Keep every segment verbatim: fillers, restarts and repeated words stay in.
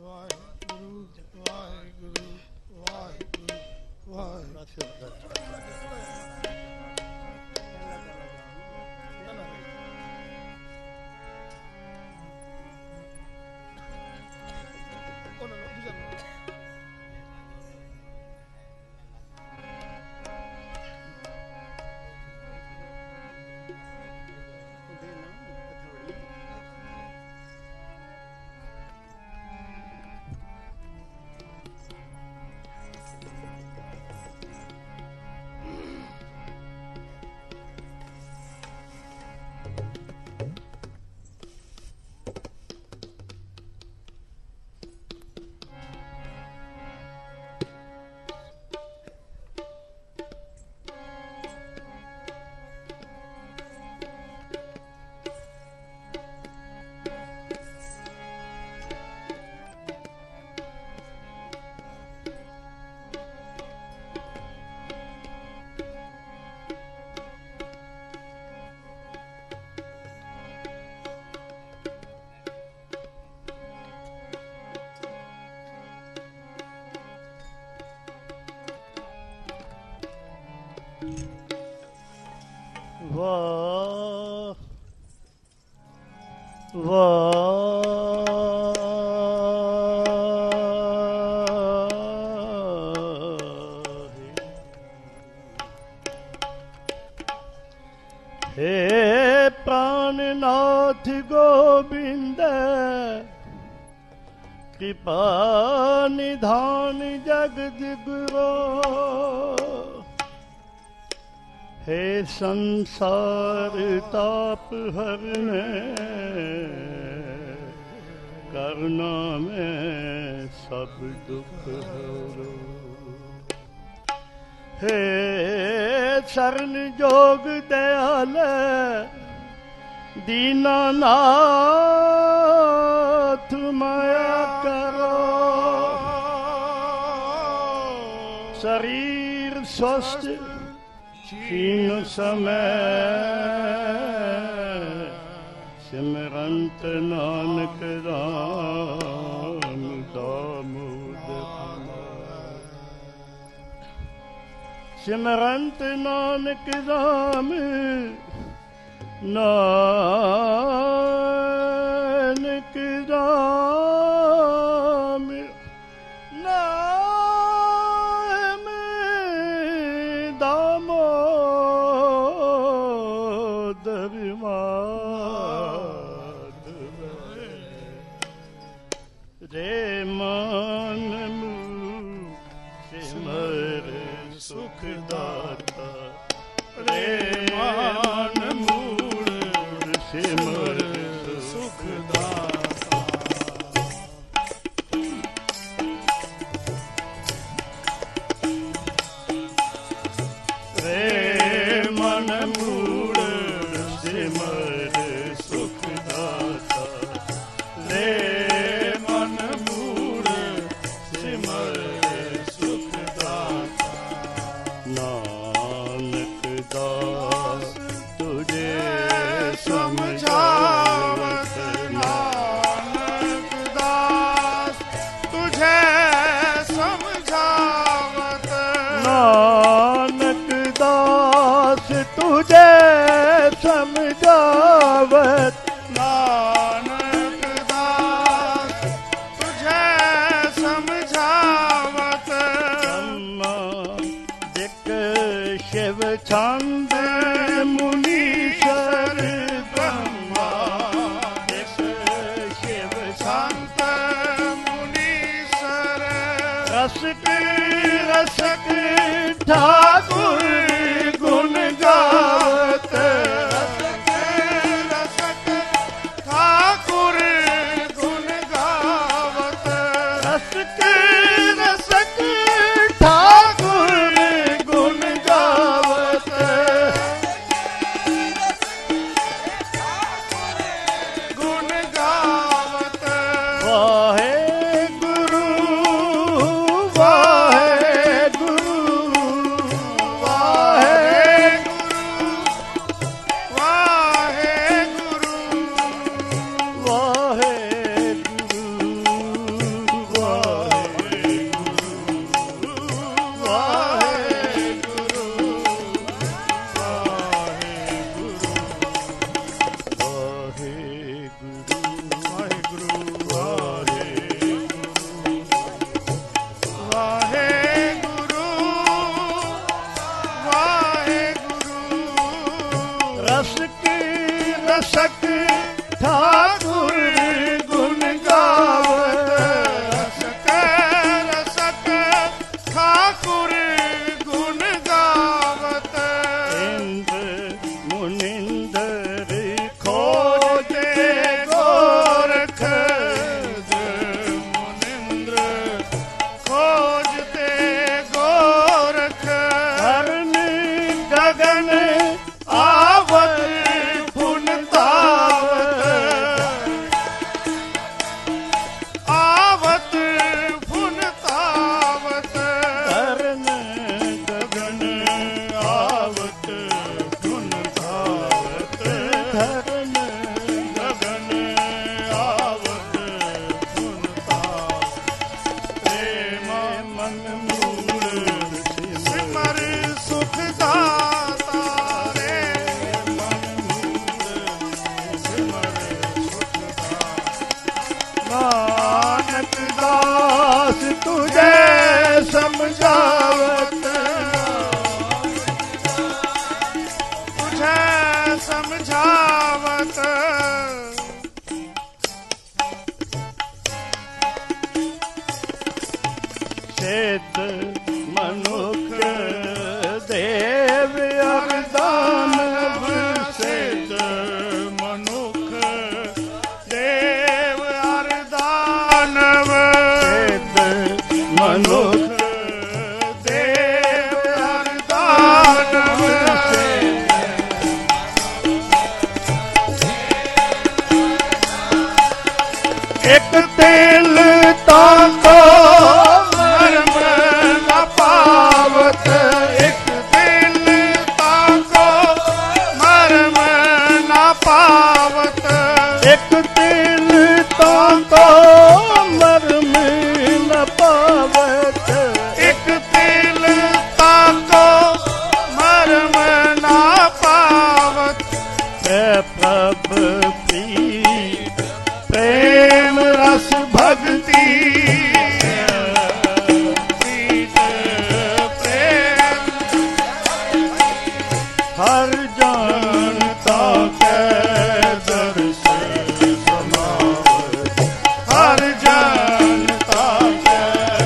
ਵਾਹ ਵਾਹ ਹੇ ਪ੍ਰਾਨਨਾਥ ਗੋਬਿੰਦ कृपा निधान जगद गुरो हे संसार ताप हरने करना में सब दुख हरो हे शरण जोग दयाल दीनानाथ माया करो शरीर स्वस्थ क्षीण समय सिमरंत नानक राम दामोदर सिमरंत नानक राम नानक राम नाम दामोदर माधव रे मन सिमर सुखदाता रे मान सिमर सुखदाता रे मन मूड़ सिमर सुखदाता रे मन मूड़ सिमर सुखदाता नानक दास तुझे समझावत नानक दास तुझे समझावत नानक दास तुझे समझावत नानक दास तुझे समझावत ब्रह्मा दिक शिव छंद मुनीश्वर ब्रह्मा दिक शिव छंद मुनीश्वर रसक रसक ठाकुर गुण गावत रसक रसक ठाकुर गुण गावत रसक रसक ठाकुर गुण गावत गुण गावत वाहे गुरु वाहे गुरु वाहे ਸਿੱਧ ਮਨੁੱਖ ਦੇਵ ਅਰਦਾਨਵ ਸਿੱਧ ਮਨੁੱਖ ਦੇਵ ਅਰਦਾਨਵ ਸਿੱਧ ਮਨੁੱਖ ਦੇਵ ਅਰਦਾਨਵ ਇੱਕ ਤਿਲ ਤਾਂ ਕੋ ਮਰਮ ਨਾ ਪਾਵਤ ਇੱਕ ਤਿਲ ਤਾਂ ਕੋ ਮਰਮ ਨਾ ਪਾਵਤ ਇੱਕ ਤਿਲ ਤਾਂ ਕੋ ਮਰਮ ਨਾ ਪਾਵਤ ਇੱਕ ਤਿਲ ਤਾਂ ਕੋ ਮਰਮ ਨਾ ਪਾਵਤ ਹੈ ਪ੍ਰਭ ਪ੍ਰੀਤ प्रेम रस भक्ति प्रीत प्रेम हर जानता कै दर्श समावत हर जानता कै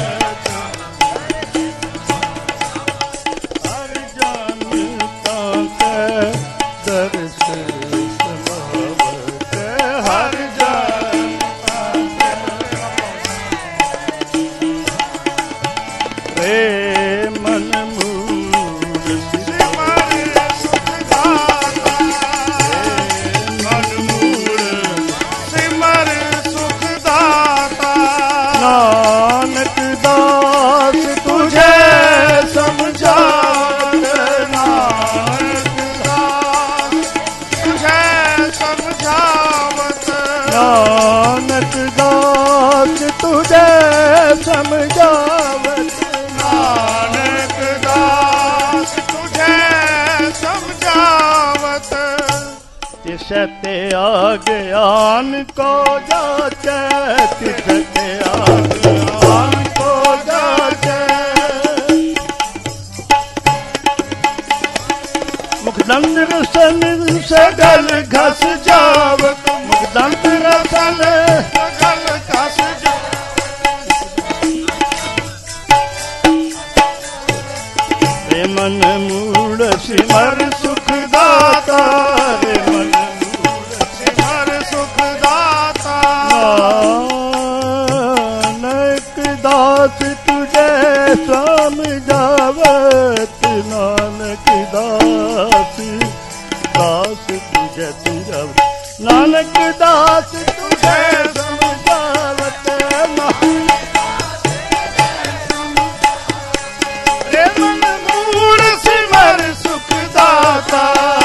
हर जानता कै दर्श समावत हर मन मूर सिमर सुख दाता मन मूर सिमर सुख दाता नानक दास तुझे समझावत नानक दास तुझे समझावत नानक दास तुझे समझावत नानक दास तुझे समझावत तिसै त्याज्ञान को जाचै तिसै त्याज्ञान को जाचै मुखदंड रसन सगल घस जावत मुखदंड रसन सगल घस जावत मन मूल सिमर सुख दाता रे मन मूल सिमर सुख दाता नानक दास तुझे समझावत नानक दास दास तुझे समझावत नानक दास तुझे समझावत सुख दाता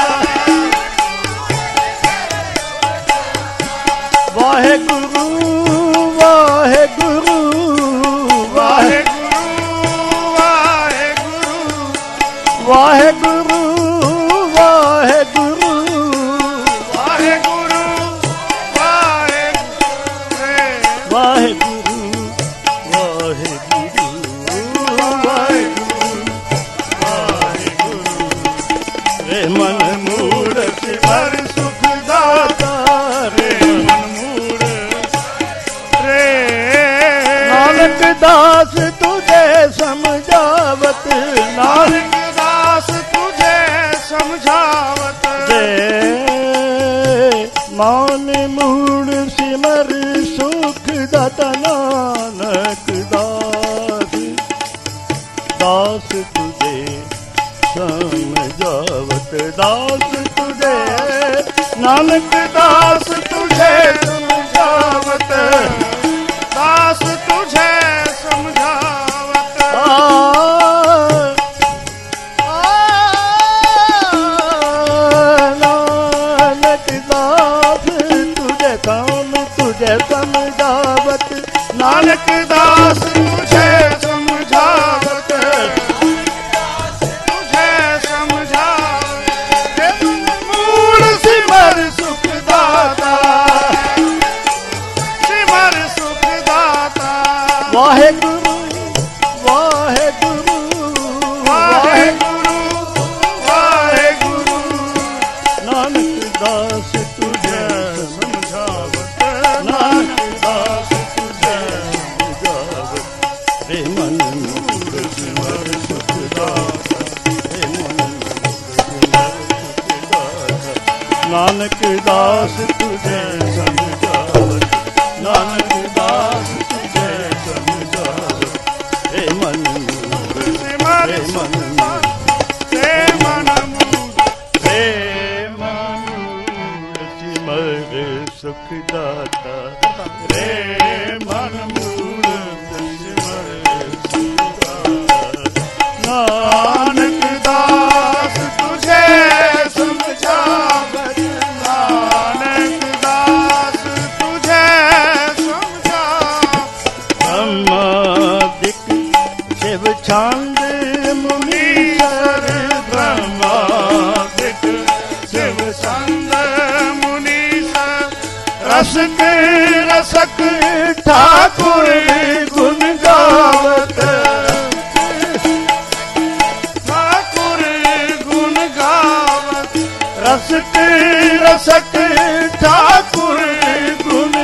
वाहे गुरु वाहे गुरु वाहे गुरु वाहे गुरु वाहे गुरु वाहे गुरु वाहे गुरु वाहे वाहे गुरु वाहे रे मन मूड़ सिमर सुख दाता रे मन मूड़ रे नानक दास तुझे समझावत नानक दास तुझे समझावत दे मान मूड़ सिमर सुख दाता नानक दास दास तुझे समझावत दास तुझे नानक दास तुझे समझावत दास तुझे समझावत आ, आ, नानक दास तुझे काम तुझे समझावत नानक दास तुझे समझावत सिमर सुख दाता सिमर सुख दाता वाहे गुरु वाहे गुरु वाहे गुरु वाहे गुरु नानक दास तुझे समझावत नानक दास तुझे समझावत रे मन दास तुझे समझावत, नानक दास तुझे समझावत। हे मन सिमर हे मन हे मन हे मन सिमर सुख दाता, रे मन मूरत सिमर सुख दाता। नानक दास तुझे समझावत, नानक दास तुझे समझावत। ब्रह्मादिक शिव छांद मुनीश्वर, ब्रह्मादिक शिव छंद मुनीश्वर, रसक रसक ठाकुर गुण गावत, ठाकुर गुण गावत। रसक रसक ठाकुर गुण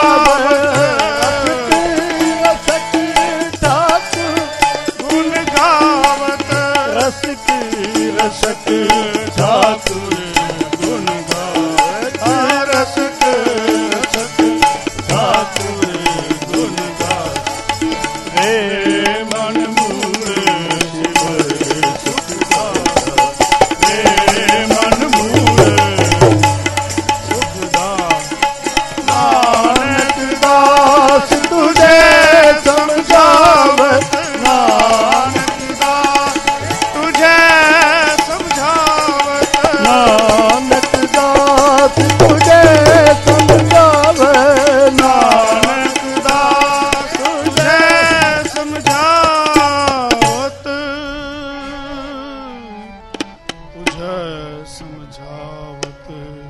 गावत, रसक ठाकुर गुण गावत, रसक रसक ठाकुर गुण गावत, रसक रसक ठाकुर गुण गावत। हे मन मूल शिवर सुख दाता, हे मन मूल सुख दाता। नानक दास तुझे समझावत, नानक दास तुझे समझावत, नानक दास तुझे समझावत, नानक दास तुझे समझावत, तुझे समझावत।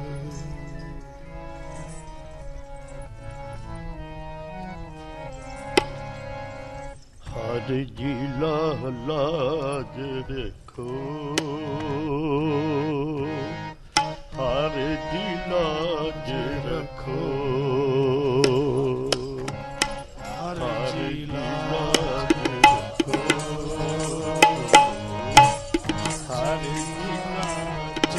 हर जी लाज रखो, हर जी लाज रखो, हर हर जी जी लाज लाज रखो, हर जी लाज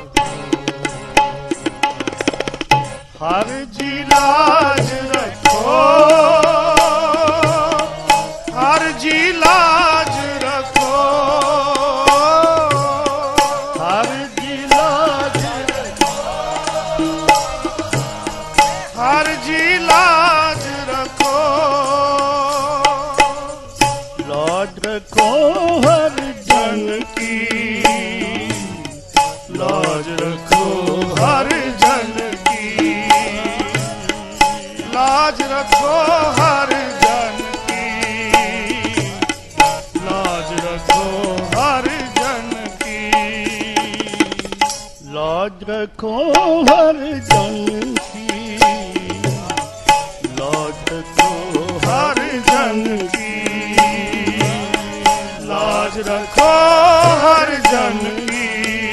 रखो, हर जी लाज रखो, हर जी लाज रखो, हर जी लाज रखो, हर जी लाज रखो। लाज रखो हर जन की, लाज रखो हर जन की, लाज रखो हर जन की, लाज रखो हर जन की, लाज रखो हर जन की, लाज रखो हर जन की, लाज रखो हर जन की,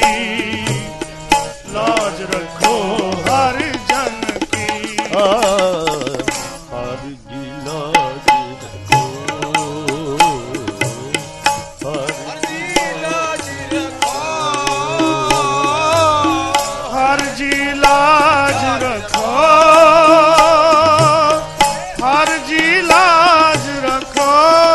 लाज रखो हर जन की। आ, हर जी लाज रखो, हर जी लाज रखो, हर जी लाज रखो, हर जी लाज रखो,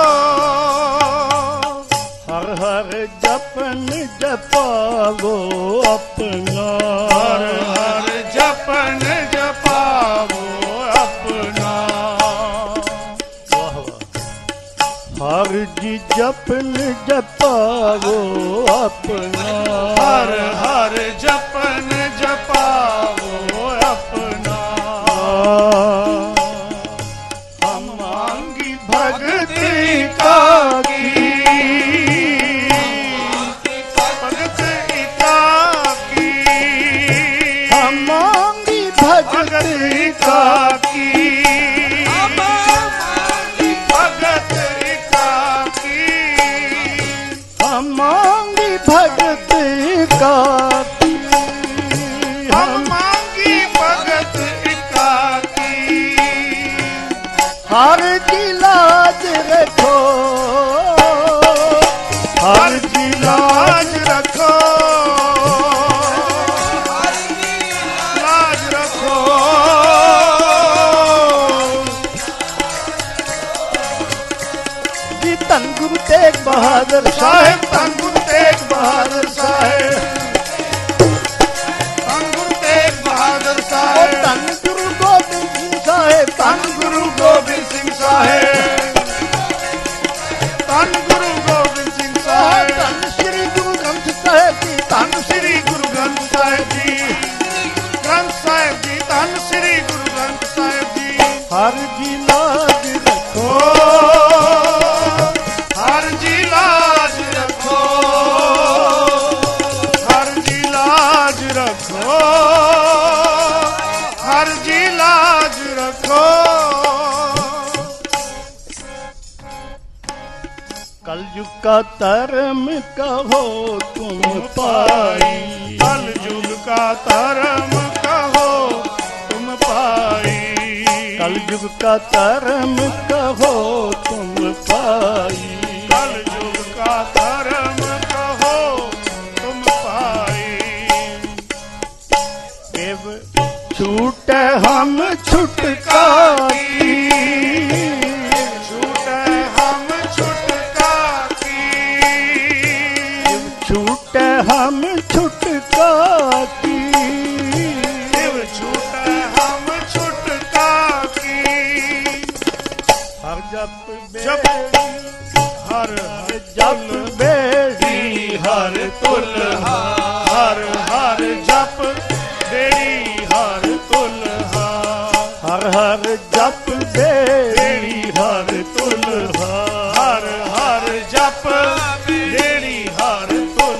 हर हर जपन जपावो अपना, हर हर जपन जपावो अपना। वाह वाह। हर जी जपन जपावो अपना, हर हर जपन जपावो अपना। हम मांगी भक्ति का की, भक्ति का की, हम मांगी भक्ति का की, भक्ति का की, हम मांगी भक्ति का, हम मांगी भगत का की। हर जी लाज रखो, हर जी लाज रखो, ਤੇਗ ਬਹਾਦਰ ਸਾਹਿਬ ਧੰਨ ਗੁਰੂ ਤੇਗ ਬਹਾਦਰ ਸਾਹਿਬ ਧੰਨ ਗੁਰੂ ਤੇਗ ਬਹਾਦਰ ਸਾਹਿਬ ਧੰਨ ਗੁਰੂ ਗੋਬਿੰਦ ਸਿੰਘ ਸਾਹਿਬ ਧੰਨ ਗੁਰੂ ਗੋਬਿੰਦ ਸਿੰਘ ਸਾਹਿਬ ਧੰਨ ਗੁਰੂ ਗੋਬਿੰਦ ਸਿੰਘ ਸਾਹਿਬ ਧੰਨ ਸ੍ਰੀ ਗੁਰੂ ਗ੍ਰੰਥ ਸਾਹਿਬ ਜੀ ਧੰਨ ਸ੍ਰੀ ਗੁਰੂ ਗ੍ਰੰਥ ਸਾਹਿਬ ਜੀ ਗ੍ਰੰਥ ਸਾਹਿਬ ਜੀ ਧੰਨ ਸ੍ਰੀ ਗੁਰੂ ਗ੍ਰੰਥ ਸਾਹਿਬ ਜੀ ਹਰ ਜੀ ਲਾਜ ਰੱਖੋ ਹਰ ਜੀ ਲਾਜ ਰੱਖੋ ਹਰ ਜੀ ਲਾਜ ਰੱਖੋ ਹਰ ਜੀ ਲਾਜ ਰੱਖੋ कलयुग का धर्म कहो तुम पाई कलयुग का धर्म कहो तुम पाई कलयुग का धर्म कहो तुम पाई कलयुग का धर्म कहो तुम पाई एव छूट हम छुटका की हम छुटका की शिव छूट हम छुटका की हर जप जप हर जप बेड़ी हर तुल हर हर जप बेड़ी हर तुल हर हर जप बेड़ी हर तुल हर हर जप बेड़ी हर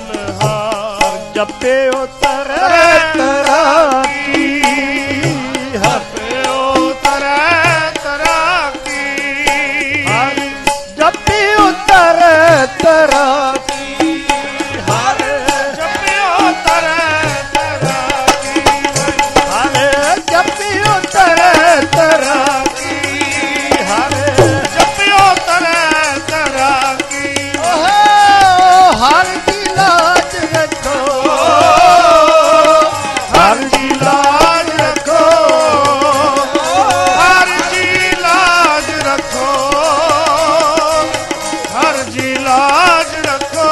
जपे ओ तरे तरा की जपे ओ तरे तरा की हर जपे ओ तरे तरा की हर जपे ओ तरे तरा की हर जपे ओ तरे तरा की हर जपे ओ तरे तरा की हर की लाज रखो हर जी लाज रखो हर जी लाज रखो हर जी लाज रखो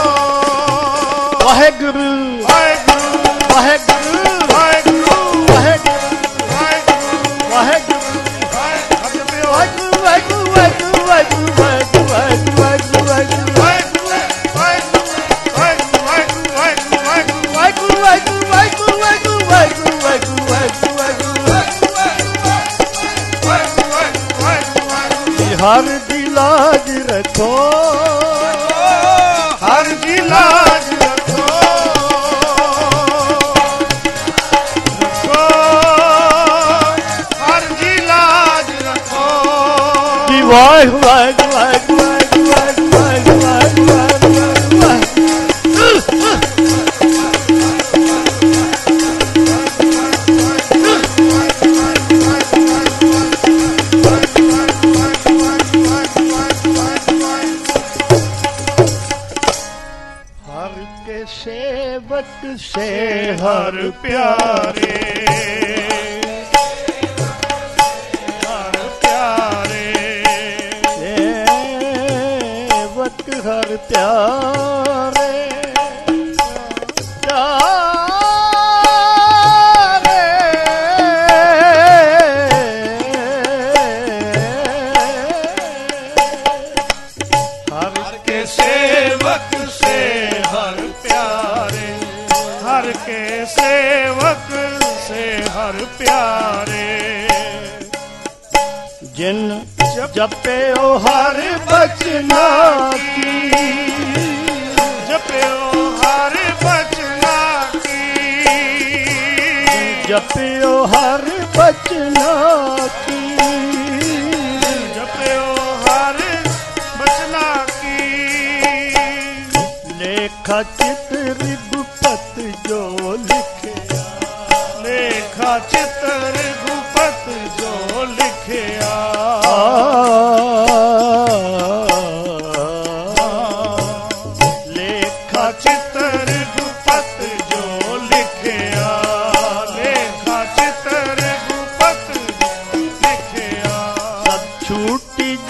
वाहेगुरु वाहेगुरु वाहेगुरु वाहेगुरु वाहेगुरु वाहेगुरु वाहेगुरु वाहेगुरु वाहेगुरु वाहेगुरु वाहेगुरु वाहेगुरु वाहेगुरु वाहेगुरु हर जी लाज रखो हर जी लाज रखो रखो हर जी लाज रखो जी वाह वाह वाह वाह वाह वाह वाह सेवक से हर प्यारे हर प्यारे सेवक हर प्यारे हर के सेवक से हर प्यारे हर के सेवक से हर प्यारे जिन जपे ओ हर बचना की जपे ओ हर बचना की जपे ओ हर बचना की जपे ओ हर बचना की लेखा चित्र रिगुपत जो लिखे लेखा चित्र रिगुपत जो लिखिया लेखा चित्र रिगुपत जो लिखिया लेखा चित्र रिगुपत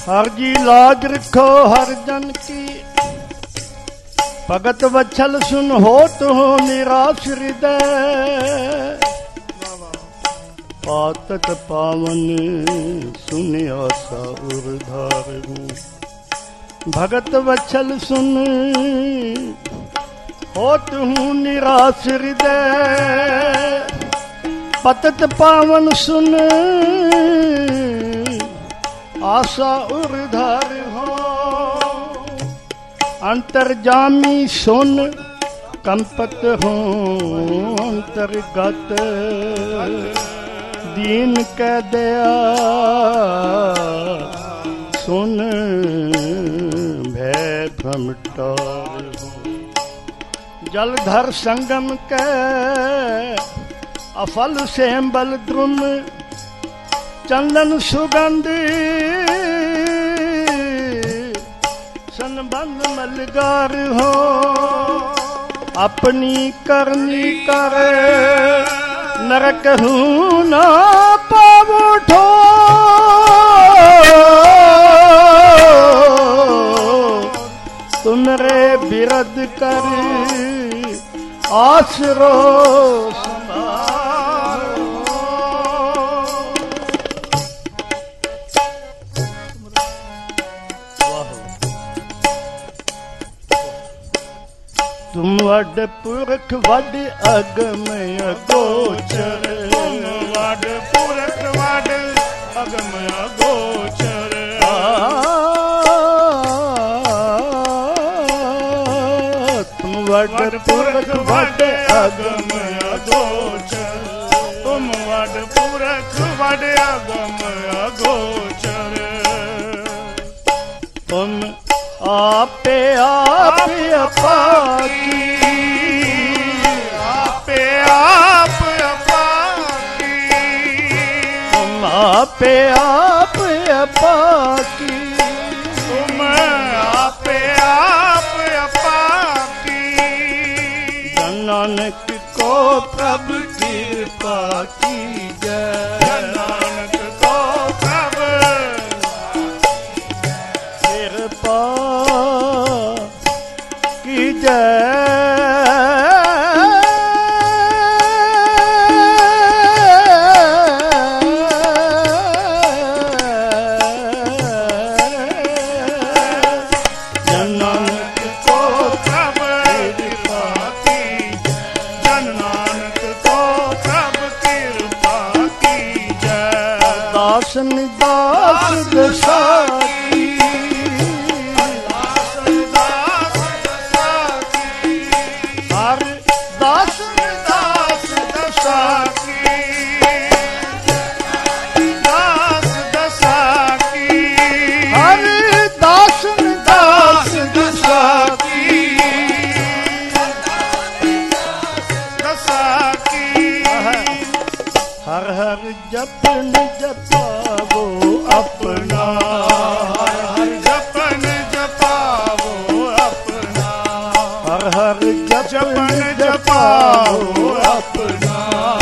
हर जी लाज रखो हर जन की, भगत वत्सल सुन होत हो निराश हृदय। पातक पावन सुन आशा उर्धार हूँ, भगत वत्सल सुन होत हूँ निराश हृदय। पतत पावन सुन आशा उर्धार हो, अंतर्जामी सुन कंपत हो अंतर्गत। दीन कै दया सुन भय भ्रमटार हो। जलधर संगम कै अफल सेम्बल द्रुम, चंदन सुगंध संबंध मलगार हो। अपनी करनी कर नरक हूँ ना पावो ठो, तुमरे बिरद कर आसरो तुम वड पुरख वड अगम अगोचर। तुम वड पुरख वड अगम अगोचर। तुम वड पुरख वड अगम अगोचर। तुम वड पुरख वड अगम अगोचर। तुम आपे आप अपाकी, आपे आप अपाकी। तुम आपे आप अपाकी, तुम आपे आप अपाकी। जन नानक को प्रभु कृपा की जय। नानक को प्रभु कृपा की जय। जन नानक को प्रभु कृपा की। जन नानक को प्रभु कृपा की जय। दासन दास दशा हर हर जपन जपावो अपना। हर जपन जपावो अपना। हर हर जपन जपावो अपना।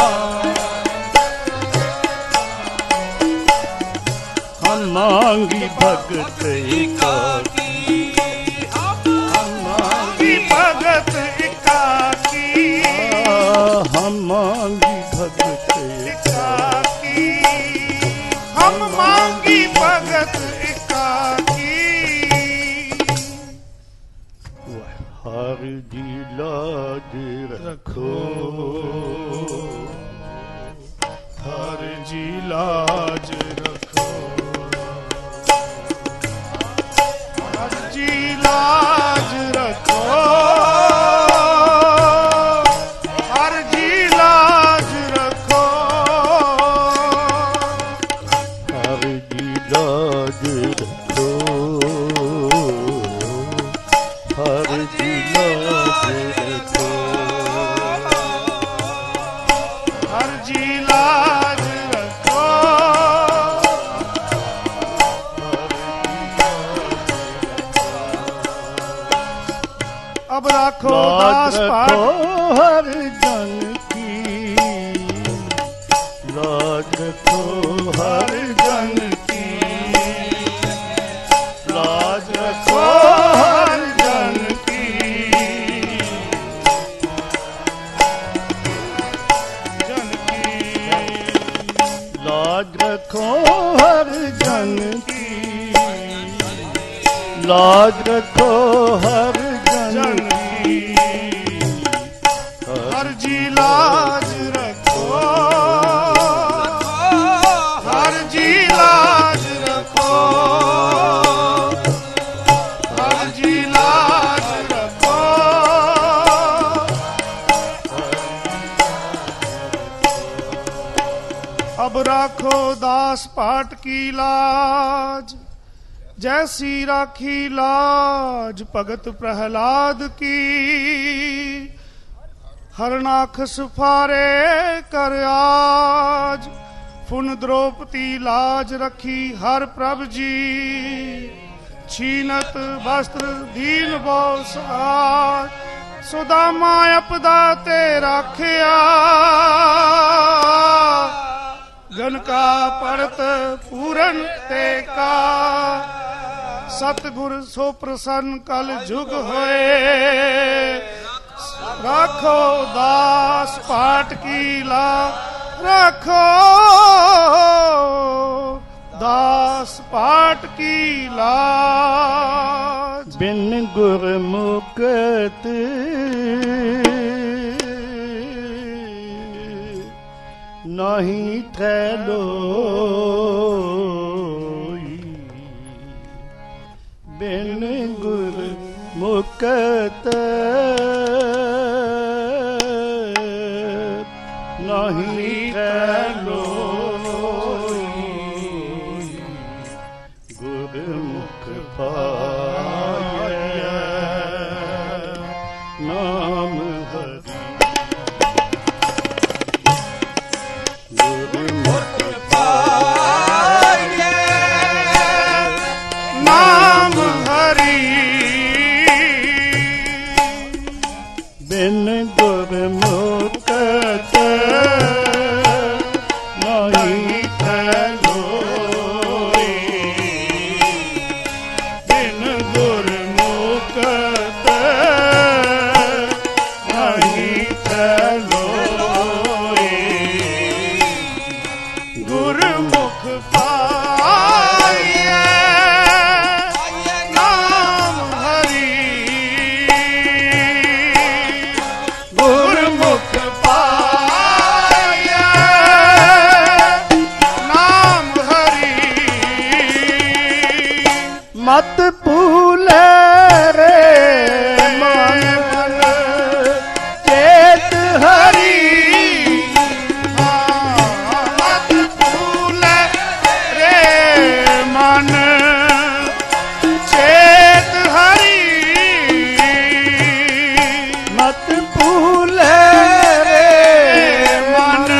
हम मांगी भगत एकाकी। हम मांगी भगत एकाकी। हम मांगी भगत एकाकी। हम मांगी भगत एकाकी। हर जी लाज रखो। हर जी लाज रखो। हर जी लाज रखो। हर जी लाज रखो। हर जी लाज रखो। हर जी लाज रखो। हर जी लाज रखो। अब राखो दास पाठ। हर जन की लाज रखो। हर जन की रखो हर जन की, लाज रखो हर जन की, हर जी लाज रखो, हर जी लाज रखो, हर जी लाज रखो। अब राखो दास पाट की लाज, जैसी राखी लाज भगत प्रहलाद की। हरनाखस फारे कर आज, फुन द्रौपदी लाज रखी हर प्रभ जी। छीनत वस्त्र दीन बहु सहाय, सुदामा अपदा ते राखिया। गन का परत पूरन ते का, सतगुर सो प्रसन्न कल जुग होए। राखो दास पाट की ला, राखो दास पाट की लाज। बिन गुरमुखत नहीं ठहलो, बिन गुरमुखत नहीं ठहलो। गुरमुख पाया नाम हरि, गुरमुख पाया नाम हरि। बिन गुरमुखत नहीं ठहलोई, बिन गुरमुखत नहीं ठहलोई। गुरमुख पाया नाम हरि, गुरमुख पाया नाम हरि। मत भूले रे मन मन चेत हरि। मत भूले रे मन चेत हरि। मत भूले रे मन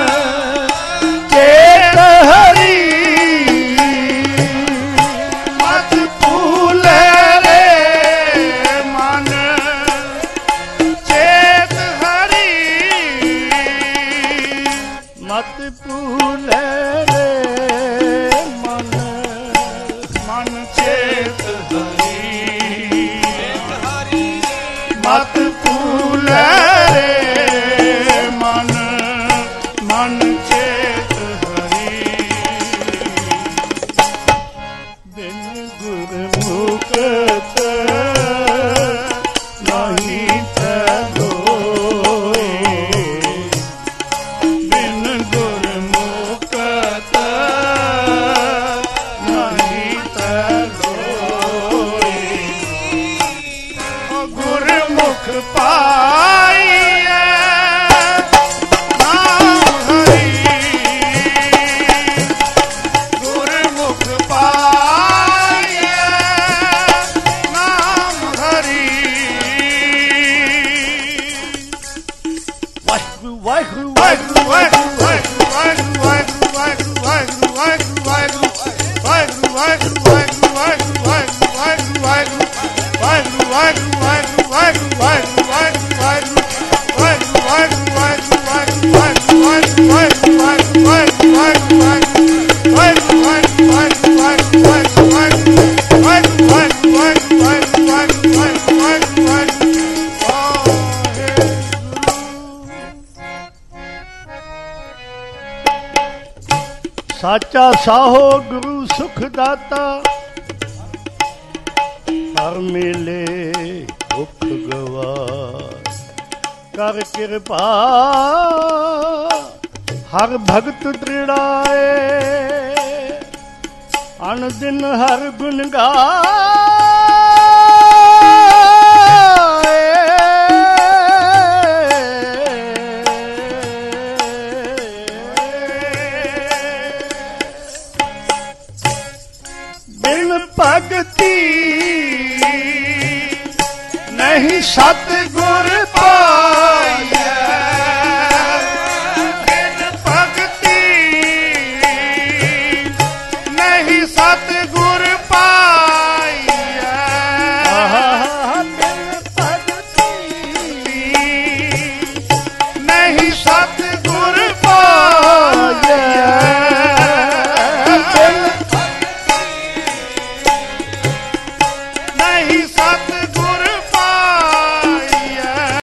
चेत हरि। मत भूले रे मन चेत हरि। मत भूले रे मन मन चेत हरि। मत भूले रे मन मन चेत हरि। बिन गुरमुखत नहीं ठहलोई, बिन गुरमुखत नहीं ठहलोई। गुरमुख पाइए नाम हरि। ਸਾਚਾ ਸਾਹੋ ਗੁਰੂ ਸੁਖ ਦਾਤਾ, ਹਰ ਮੇਲੇ ਦੁਖ ਗਵਾਰ। ਕਰ ਕਿਰਪਾ ਹਰ ਭਗਤ ਦ੍ਰਿੜਾਏ, ਅਨ ਦਿਨ ਹਰ ਗੁਣ ਗਾਏ। ਬਿਨ ਭਗਤੀ ਨਹੀਂ ਸਤਿਗੁਰ